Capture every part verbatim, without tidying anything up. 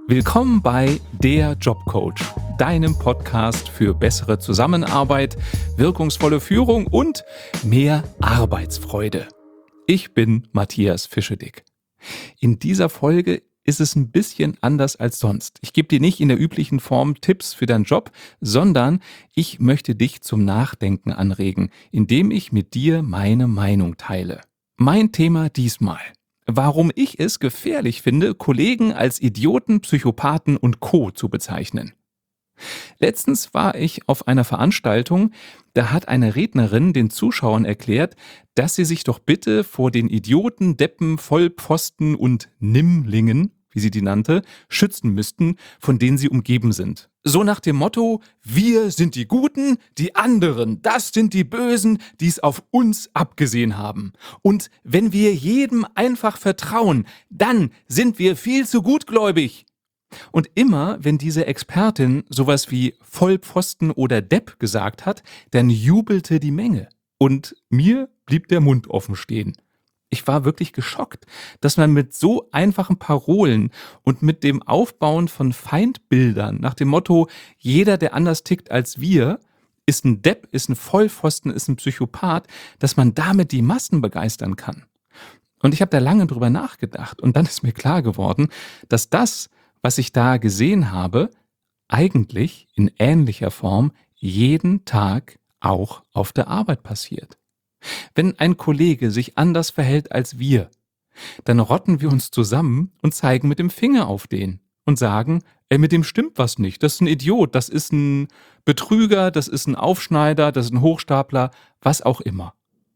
Willkommen bei Der Jobcoach, deinem Podcast für bessere Zusammenarbeit, wirkungsvolle Führung und mehr Arbeitsfreude. Ich bin Matthias Fischedick. In dieser Folge ist es ein bisschen anders als sonst. Ich gebe dir nicht in der üblichen Form Tipps für deinen Job, sondern ich möchte dich zum Nachdenken anregen, indem ich mit dir meine Meinung teile. Mein Thema diesmal: Warum ich es gefährlich finde, Kollegen als Idioten, Psychopathen und Co. zu bezeichnen. Letztens war ich auf einer Veranstaltung, da hat eine Rednerin den Zuschauern erklärt, dass sie sich doch bitte vor den Idioten, Deppen, Vollpfosten und Nimmlingen, wie sie die nannte, schützen müssten, von denen sie umgeben sind. So nach dem Motto: Wir sind die Guten, die anderen, das sind die Bösen, die es auf uns abgesehen haben. Und wenn wir jedem einfach vertrauen, dann sind wir viel zu gutgläubig. Und immer, wenn diese Expertin sowas wie Vollpfosten oder Depp gesagt hat, dann jubelte die Menge. Und mir blieb der Mund offen stehen. Ich war wirklich geschockt, dass man mit so einfachen Parolen und mit dem Aufbauen von Feindbildern nach dem Motto, jeder, der anders tickt als wir, ist ein Depp, ist ein Vollpfosten, ist ein Psychopath, dass man damit die Massen begeistern kann. Und ich habe da lange drüber nachgedacht und dann ist mir klar geworden, dass das, was ich da gesehen habe, eigentlich in ähnlicher Form jeden Tag auch auf der Arbeit passiert. Wenn ein Kollege sich anders verhält als wir, dann rotten wir uns zusammen und zeigen mit dem Finger auf den und sagen, ey, mit dem stimmt was nicht, das ist ein Idiot, das ist ein Betrüger, das ist ein Aufschneider, das ist ein Hochstapler, was auch immer.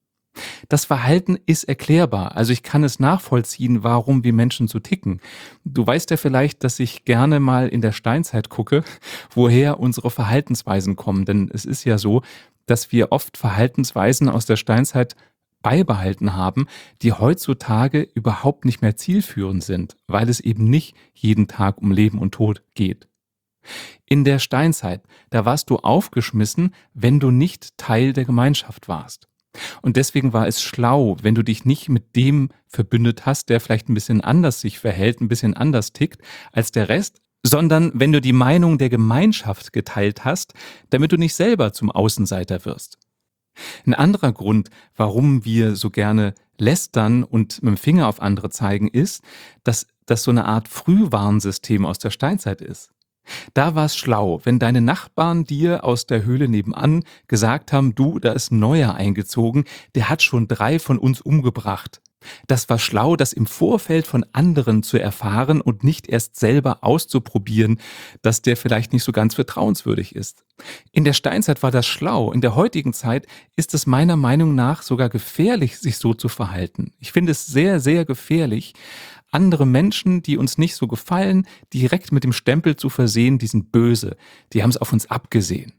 Das Verhalten ist erklärbar, also ich kann es nachvollziehen, warum wir Menschen so ticken. Du weißt ja vielleicht, dass ich gerne mal in der Steinzeit gucke, woher unsere Verhaltensweisen kommen, denn es ist ja so, dass wir oft Verhaltensweisen aus der Steinzeit beibehalten haben, die heutzutage überhaupt nicht mehr zielführend sind, weil es eben nicht jeden Tag um Leben und Tod geht. In der Steinzeit, da warst du aufgeschmissen, wenn du nicht Teil der Gemeinschaft warst. Und deswegen war es schlau, wenn du dich nicht mit dem verbündet hast, der vielleicht ein bisschen anders sich verhält, ein bisschen anders tickt als der Rest, sondern wenn du die Meinung der Gemeinschaft geteilt hast, damit du nicht selber zum Außenseiter wirst. Ein anderer Grund, warum wir so gerne lästern und mit dem Finger auf andere zeigen, ist, dass das so eine Art Frühwarnsystem aus der Steinzeit ist. Da war es schlau, wenn deine Nachbarn dir aus der Höhle nebenan gesagt haben, du, da ist ein Neuer eingezogen, der hat schon drei von uns umgebracht. Das war schlau, das im Vorfeld von anderen zu erfahren und nicht erst selber auszuprobieren, dass der vielleicht nicht so ganz vertrauenswürdig ist. In der Steinzeit war das schlau, in der heutigen Zeit ist es meiner Meinung nach sogar gefährlich, sich so zu verhalten. Ich finde es sehr, sehr gefährlich, andere Menschen, die uns nicht so gefallen, direkt mit dem Stempel zu versehen, die sind böse, die haben es auf uns abgesehen.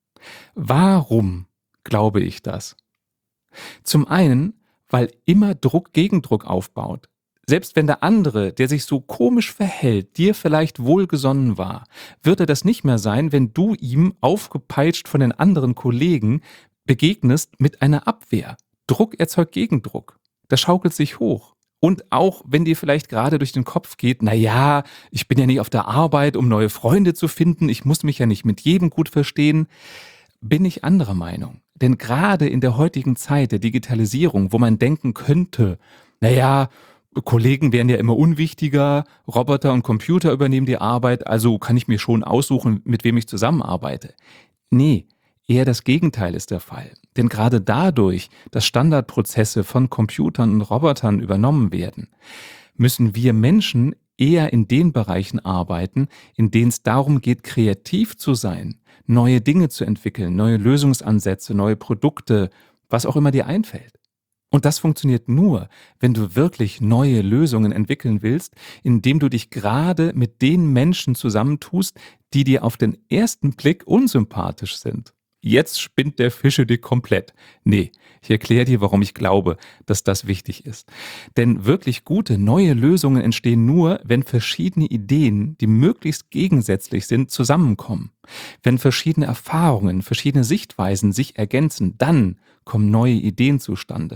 Warum glaube ich das? Zum einen, weil immer Druck Gegendruck aufbaut. Selbst wenn der andere, der sich so komisch verhält, dir vielleicht wohlgesonnen war, wird er das nicht mehr sein, wenn du ihm, aufgepeitscht von den anderen Kollegen, begegnest mit einer Abwehr. Druck erzeugt Gegendruck. Das schaukelt sich hoch. Und auch wenn dir vielleicht gerade durch den Kopf geht, na ja, ich bin ja nicht auf der Arbeit, um neue Freunde zu finden, ich muss mich ja nicht mit jedem gut verstehen, bin ich anderer Meinung. Denn gerade in der heutigen Zeit der Digitalisierung, wo man denken könnte, naja, Kollegen werden ja immer unwichtiger, Roboter und Computer übernehmen die Arbeit, also kann ich mir schon aussuchen, mit wem ich zusammenarbeite. Nee, eher das Gegenteil ist der Fall. Denn gerade dadurch, dass Standardprozesse von Computern und Robotern übernommen werden, müssen wir Menschen eher in den Bereichen arbeiten, in denen es darum geht, kreativ zu sein, neue Dinge zu entwickeln, neue Lösungsansätze, neue Produkte, was auch immer dir einfällt. Und das funktioniert nur, wenn du wirklich neue Lösungen entwickeln willst, indem du dich gerade mit den Menschen zusammentust, die dir auf den ersten Blick unsympathisch sind. Jetzt spinnt der Fischedick komplett. Nee, ich erkläre dir, warum ich glaube, dass das wichtig ist. Denn wirklich gute, neue Lösungen entstehen nur, wenn verschiedene Ideen, die möglichst gegensätzlich sind, zusammenkommen. Wenn verschiedene Erfahrungen, verschiedene Sichtweisen sich ergänzen, dann kommen neue Ideen zustande.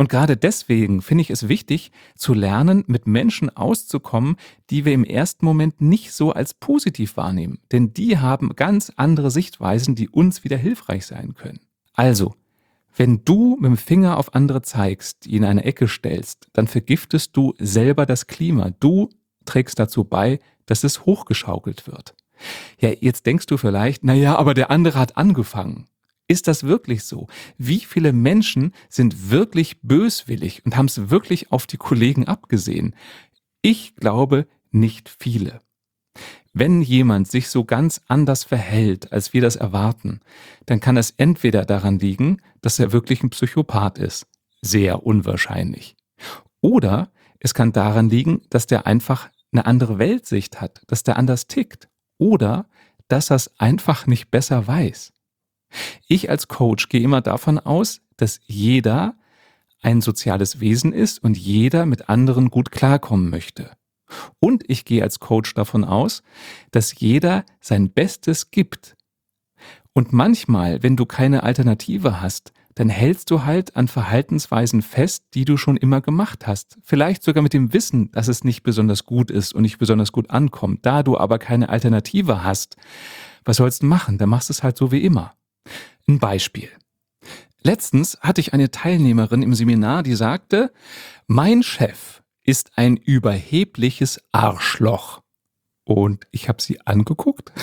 Und gerade deswegen finde ich es wichtig, zu lernen, mit Menschen auszukommen, die wir im ersten Moment nicht so als positiv wahrnehmen. Denn die haben ganz andere Sichtweisen, die uns wieder hilfreich sein können. Also, wenn du mit dem Finger auf andere zeigst, die in eine Ecke stellst, dann vergiftest du selber das Klima. Du trägst dazu bei, dass es hochgeschaukelt wird. Ja, jetzt denkst du vielleicht, naja, aber der andere hat angefangen. Ist das wirklich so? Wie viele Menschen sind wirklich böswillig und haben es wirklich auf die Kollegen abgesehen? Ich glaube, nicht viele. Wenn jemand sich so ganz anders verhält, als wir das erwarten, dann kann es entweder daran liegen, dass er wirklich ein Psychopath ist. Sehr unwahrscheinlich. Oder es kann daran liegen, dass der einfach eine andere Weltsicht hat, dass der anders tickt. Oder dass er es einfach nicht besser weiß. Ich als Coach gehe immer davon aus, dass jeder ein soziales Wesen ist und jeder mit anderen gut klarkommen möchte. Und ich gehe als Coach davon aus, dass jeder sein Bestes gibt. Und manchmal, wenn du keine Alternative hast, dann hältst du halt an Verhaltensweisen fest, die du schon immer gemacht hast. Vielleicht sogar mit dem Wissen, dass es nicht besonders gut ist und nicht besonders gut ankommt. Da du aber keine Alternative hast, was sollst du machen? Dann machst du es halt so wie immer. Ein Beispiel. Letztens hatte ich eine Teilnehmerin im Seminar, die sagte, mein Chef ist ein überhebliches Arschloch. Und ich habe sie angeguckt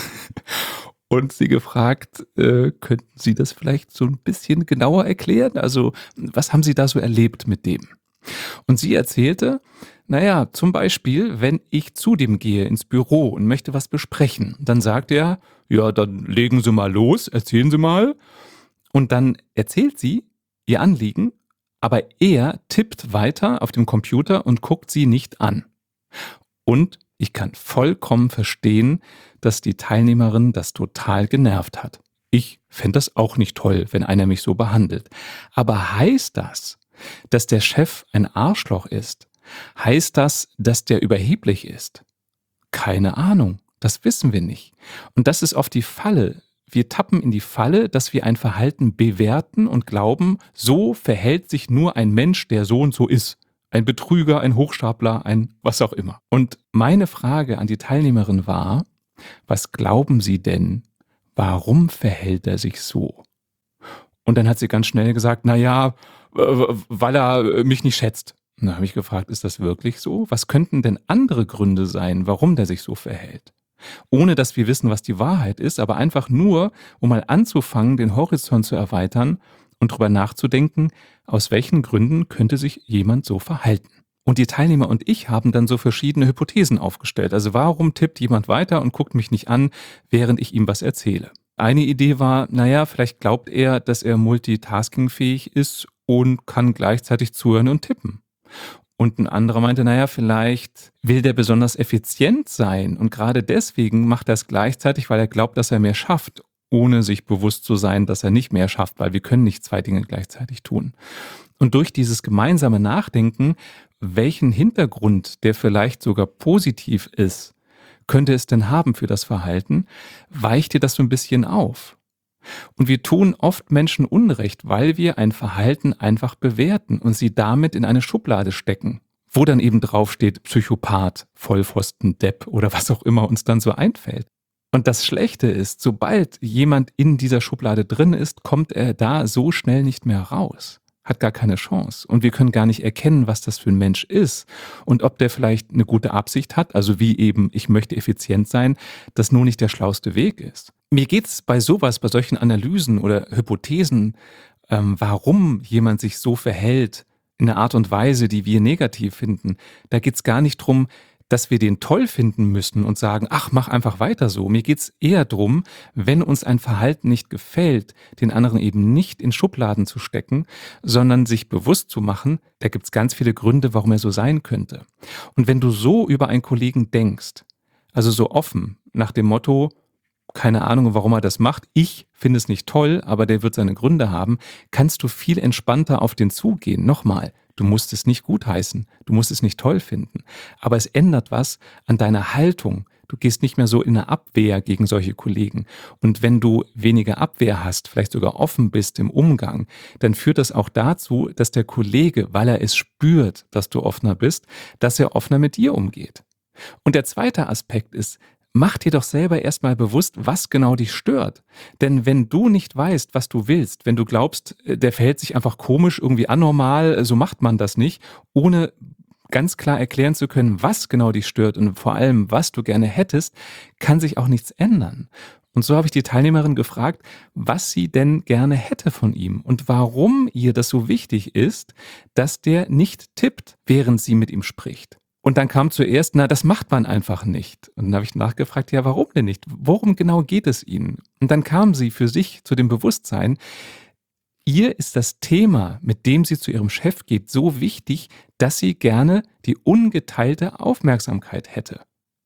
und sie gefragt, äh, könnten Sie das vielleicht so ein bisschen genauer erklären? Also, was haben Sie da so erlebt mit dem? Und sie erzählte, naja, zum Beispiel, wenn ich zu dem gehe ins Büro und möchte was besprechen, dann sagt er, ja, dann legen Sie mal los, erzählen Sie mal. Und dann erzählt sie ihr Anliegen, aber er tippt weiter auf dem Computer und guckt sie nicht an. Und ich kann vollkommen verstehen, dass die Teilnehmerin das total genervt hat. Ich fände das auch nicht toll, wenn einer mich so behandelt. Aber heißt das, dass der Chef ein Arschloch ist? Heißt das, dass der überheblich ist? Keine Ahnung, das wissen wir nicht. Und das ist oft die Falle. Wir tappen in die Falle, dass wir ein Verhalten bewerten und glauben, so verhält sich nur ein Mensch, der so und so ist. Ein Betrüger, ein Hochstapler, ein was auch immer. Und meine Frage an die Teilnehmerin war, was glauben Sie denn, warum verhält er sich so? Und dann hat sie ganz schnell gesagt, na ja, weil er mich nicht schätzt. Und dann habe ich gefragt, ist das wirklich so? Was könnten denn andere Gründe sein, warum der sich so verhält? Ohne dass wir wissen, was die Wahrheit ist, aber einfach nur, um mal anzufangen, den Horizont zu erweitern und drüber nachzudenken, aus welchen Gründen könnte sich jemand so verhalten. Und die Teilnehmer und ich haben dann so verschiedene Hypothesen aufgestellt. Also warum tippt jemand weiter und guckt mich nicht an, während ich ihm was erzähle? Eine Idee war, naja, vielleicht glaubt er, dass er multitaskingfähig ist und kann gleichzeitig zuhören und tippen. Und ein anderer meinte, naja, vielleicht will der besonders effizient sein und gerade deswegen macht er es gleichzeitig, weil er glaubt, dass er mehr schafft, ohne sich bewusst zu sein, dass er nicht mehr schafft, weil wir können nicht zwei Dinge gleichzeitig tun. Und durch dieses gemeinsame Nachdenken, welchen Hintergrund, der vielleicht sogar positiv ist, könnte es denn haben für das Verhalten, weicht dir das so ein bisschen auf. Und wir tun oft Menschen Unrecht, weil wir ein Verhalten einfach bewerten und sie damit in eine Schublade stecken, wo dann eben draufsteht Psychopath, Vollpfosten, Depp oder was auch immer uns dann so einfällt. Und das Schlechte ist, sobald jemand in dieser Schublade drin ist, kommt er da so schnell nicht mehr raus. Hat gar keine Chance. Und wir können gar nicht erkennen, was das für ein Mensch ist und ob der vielleicht eine gute Absicht hat, also wie eben, ich möchte effizient sein, das nur nicht der schlauste Weg ist. Mir geht's bei sowas, bei solchen Analysen oder Hypothesen, ähm, warum jemand sich so verhält, in einer Art und Weise, die wir negativ finden, da geht's gar nicht drum, dass wir den toll finden müssen und sagen, ach, mach einfach weiter so. Mir geht's eher drum, wenn uns ein Verhalten nicht gefällt, den anderen eben nicht in Schubladen zu stecken, sondern sich bewusst zu machen, da gibt's ganz viele Gründe, warum er so sein könnte. Und wenn du so über einen Kollegen denkst, also so offen, nach dem Motto, keine Ahnung, warum er das macht, ich finde es nicht toll, aber der wird seine Gründe haben, kannst du viel entspannter auf den zugehen. Nochmal, du musst es nicht gutheißen, du musst es nicht toll finden, aber es ändert was an deiner Haltung. Du gehst nicht mehr so in eine Abwehr gegen solche Kollegen. Und wenn du weniger Abwehr hast, vielleicht sogar offen bist im Umgang, dann führt das auch dazu, dass der Kollege, weil er es spürt, dass du offener bist, dass er offener mit dir umgeht. Und der zweite Aspekt ist, mach dir doch selber erstmal bewusst, was genau dich stört. Denn wenn du nicht weißt, was du willst, wenn du glaubst, der verhält sich einfach komisch, irgendwie anormal, so macht man das nicht, ohne ganz klar erklären zu können, was genau dich stört und vor allem, was du gerne hättest, kann sich auch nichts ändern. Und so habe ich die Teilnehmerin gefragt, was sie denn gerne hätte von ihm und warum ihr das so wichtig ist, dass der nicht tippt, während sie mit ihm spricht. Und dann kam zuerst, na, das macht man einfach nicht. Und dann habe ich nachgefragt, ja, warum denn nicht? Worum genau geht es Ihnen? Und dann kam sie für sich zu dem Bewusstsein, ihr ist das Thema, mit dem sie zu ihrem Chef geht, so wichtig, dass sie gerne die ungeteilte Aufmerksamkeit hätte.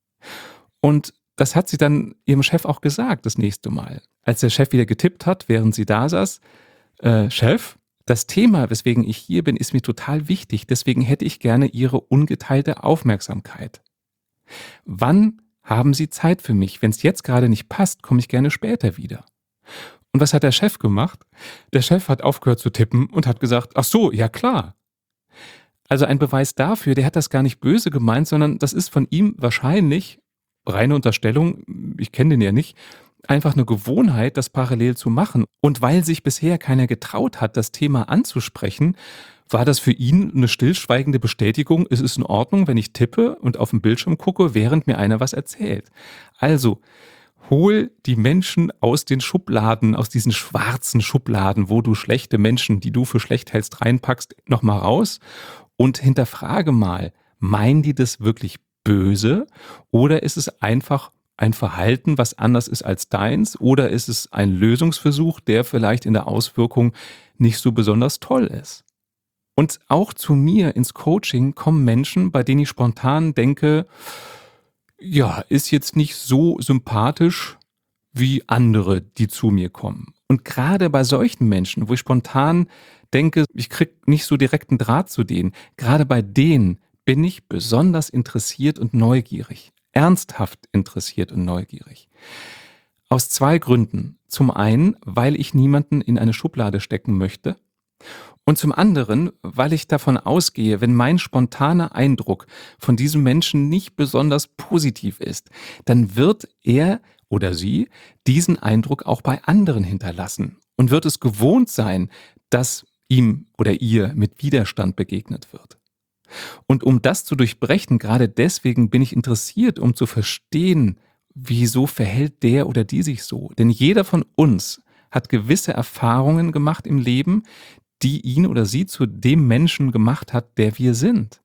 Und das hat sie dann ihrem Chef auch gesagt, das nächste Mal. Als der Chef wieder getippt hat, während sie da saß, äh, Chef, das Thema, weswegen ich hier bin, ist mir total wichtig. Deswegen hätte ich gerne Ihre ungeteilte Aufmerksamkeit. Wann haben Sie Zeit für mich? Wenn es jetzt gerade nicht passt, komme ich gerne später wieder. Und was hat der Chef gemacht? Der Chef hat aufgehört zu tippen und hat gesagt, ach so, ja klar. Also ein Beweis dafür, der hat das gar nicht böse gemeint, sondern das ist von ihm wahrscheinlich, reine Unterstellung, ich kenne den ja nicht, einfach eine Gewohnheit, das parallel zu machen. Und weil sich bisher keiner getraut hat, das Thema anzusprechen, war das für ihn eine stillschweigende Bestätigung, es ist in Ordnung, wenn ich tippe und auf den Bildschirm gucke, während mir einer was erzählt. Also, hol die Menschen aus den Schubladen, aus diesen schwarzen Schubladen, wo du schlechte Menschen, die du für schlecht hältst, reinpackst, nochmal raus und hinterfrage mal, meinen die das wirklich böse oder ist es einfach ein Verhalten, was anders ist als deins, oder ist es ein Lösungsversuch, der vielleicht in der Auswirkung nicht so besonders toll ist? Und auch zu mir ins Coaching kommen Menschen, bei denen ich spontan denke, ja, ist jetzt nicht so sympathisch wie andere, die zu mir kommen. Und gerade bei solchen Menschen, wo ich spontan denke, ich krieg nicht so direkten Draht zu denen, gerade bei denen bin ich besonders interessiert und neugierig. Ernsthaft interessiert und neugierig. Aus zwei Gründen. Zum einen, weil ich niemanden in eine Schublade stecken möchte. Und zum anderen, weil ich davon ausgehe, wenn mein spontaner Eindruck von diesem Menschen nicht besonders positiv ist, dann wird er oder sie diesen Eindruck auch bei anderen hinterlassen und wird es gewohnt sein, dass ihm oder ihr mit Widerstand begegnet wird. Und um das zu durchbrechen, gerade deswegen bin ich interessiert, um zu verstehen, wieso verhält der oder die sich so. Denn jeder von uns hat gewisse Erfahrungen gemacht im Leben, die ihn oder sie zu dem Menschen gemacht hat, der wir sind.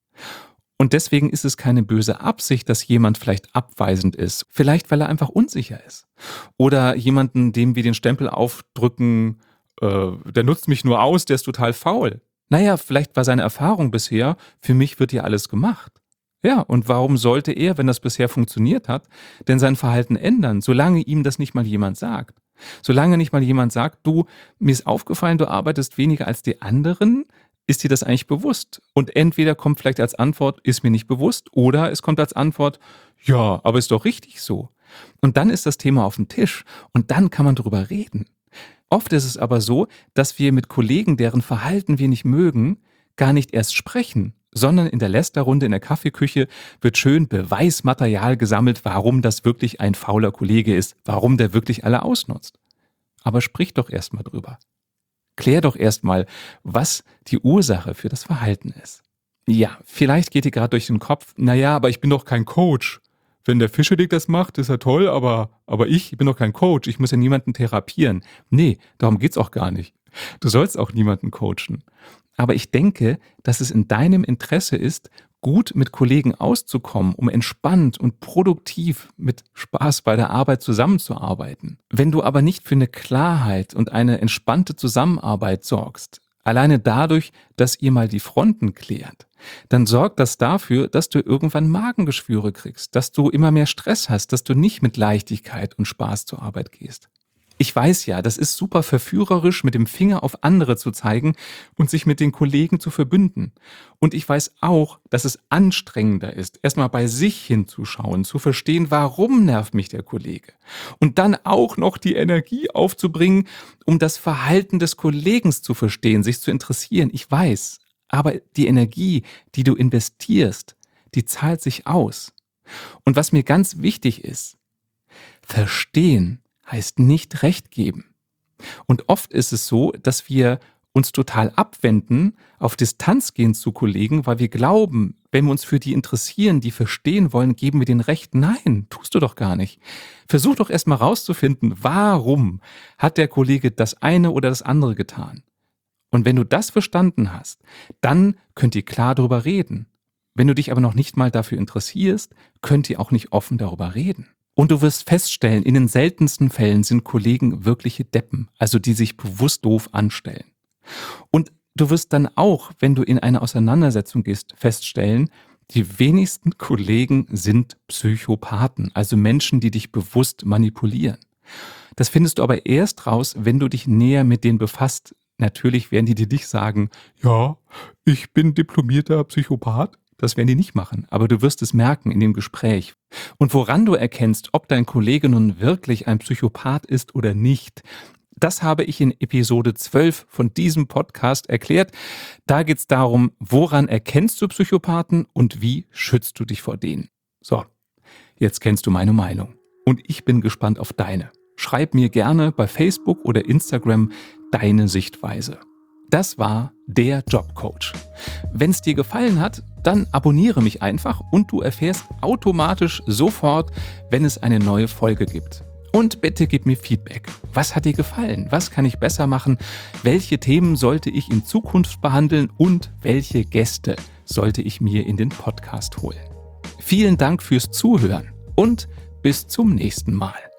Und deswegen ist es keine böse Absicht, dass jemand vielleicht abweisend ist. Vielleicht, weil er einfach unsicher ist. Oder jemanden, dem wir den Stempel aufdrücken, äh, der nutzt mich nur aus, der ist total faul. Naja, vielleicht war seine Erfahrung bisher, für mich wird hier alles gemacht. Ja, und warum sollte er, wenn das bisher funktioniert hat, denn sein Verhalten ändern, solange ihm das nicht mal jemand sagt? Solange nicht mal jemand sagt, du, mir ist aufgefallen, du arbeitest weniger als die anderen, ist dir das eigentlich bewusst? Und entweder kommt vielleicht als Antwort, ist mir nicht bewusst, oder es kommt als Antwort, ja, aber ist doch richtig so. Und dann ist das Thema auf dem Tisch und dann kann man drüber reden. Oft ist es aber so, dass wir mit Kollegen, deren Verhalten wir nicht mögen, gar nicht erst sprechen, sondern in der Lästerrunde in der Kaffeeküche wird schön Beweismaterial gesammelt, warum das wirklich ein fauler Kollege ist, warum der wirklich alle ausnutzt. Aber sprich doch erst mal drüber. Klär doch erst mal, was die Ursache für das Verhalten ist. Ja, vielleicht geht dir gerade durch den Kopf, naja, aber ich bin doch kein Coach. Wenn der Fischedick das macht, ist ja toll, aber, aber ich, ich bin doch kein Coach, ich muss ja niemanden therapieren. Nee, darum geht's auch gar nicht. Du sollst auch niemanden coachen. Aber ich denke, dass es in deinem Interesse ist, gut mit Kollegen auszukommen, um entspannt und produktiv mit Spaß bei der Arbeit zusammenzuarbeiten. Wenn du aber nicht für eine Klarheit und eine entspannte Zusammenarbeit sorgst, alleine dadurch, dass ihr mal die Fronten klärt, dann sorgt das dafür, dass du irgendwann Magengeschwüre kriegst, dass du immer mehr Stress hast, dass du nicht mit Leichtigkeit und Spaß zur Arbeit gehst. Ich weiß ja, das ist super verführerisch, mit dem Finger auf andere zu zeigen und sich mit den Kollegen zu verbünden. Und ich weiß auch, dass es anstrengender ist, erstmal bei sich hinzuschauen, zu verstehen, warum nervt mich der Kollege. Und dann auch noch die Energie aufzubringen, um das Verhalten des Kollegen zu verstehen, sich zu interessieren. Ich weiß, aber die Energie, die du investierst, die zahlt sich aus. Und was mir ganz wichtig ist, verstehen heißt nicht Recht geben. Und oft ist es so, dass wir uns total abwenden, auf Distanz gehen zu Kollegen, weil wir glauben, wenn wir uns für die interessieren, die verstehen wollen, geben wir denen Recht. Nein, tust du doch gar nicht. Versuch doch erstmal rauszufinden, warum hat der Kollege das eine oder das andere getan. Und wenn du das verstanden hast, dann könnt ihr klar darüber reden. Wenn du dich aber noch nicht mal dafür interessierst, könnt ihr auch nicht offen darüber reden. Und du wirst feststellen, in den seltensten Fällen sind Kollegen wirkliche Deppen, also die sich bewusst doof anstellen. Und du wirst dann auch, wenn du in eine Auseinandersetzung gehst, feststellen, die wenigsten Kollegen sind Psychopathen, also Menschen, die dich bewusst manipulieren. Das findest du aber erst raus, wenn du dich näher mit denen befasst. Natürlich werden die dir nicht sagen, ja, ich bin diplomierter Psychopath. Das werden die nicht machen, aber du wirst es merken in dem Gespräch. Und woran du erkennst, ob dein Kollege nun wirklich ein Psychopath ist oder nicht, das habe ich in Episode zwölf von diesem Podcast erklärt. Da geht es darum, woran erkennst du Psychopathen und wie schützt du dich vor denen. So, jetzt kennst du meine Meinung und ich bin gespannt auf deine. Schreib mir gerne bei Facebook oder Instagram deine Sichtweise. Das war der Jobcoach. Wenn es dir gefallen hat, dann abonniere mich einfach und du erfährst automatisch sofort, wenn es eine neue Folge gibt. Und bitte gib mir Feedback. Was hat dir gefallen? Was kann ich besser machen? Welche Themen sollte ich in Zukunft behandeln? Und welche Gäste sollte ich mir in den Podcast holen? Vielen Dank fürs Zuhören und bis zum nächsten Mal.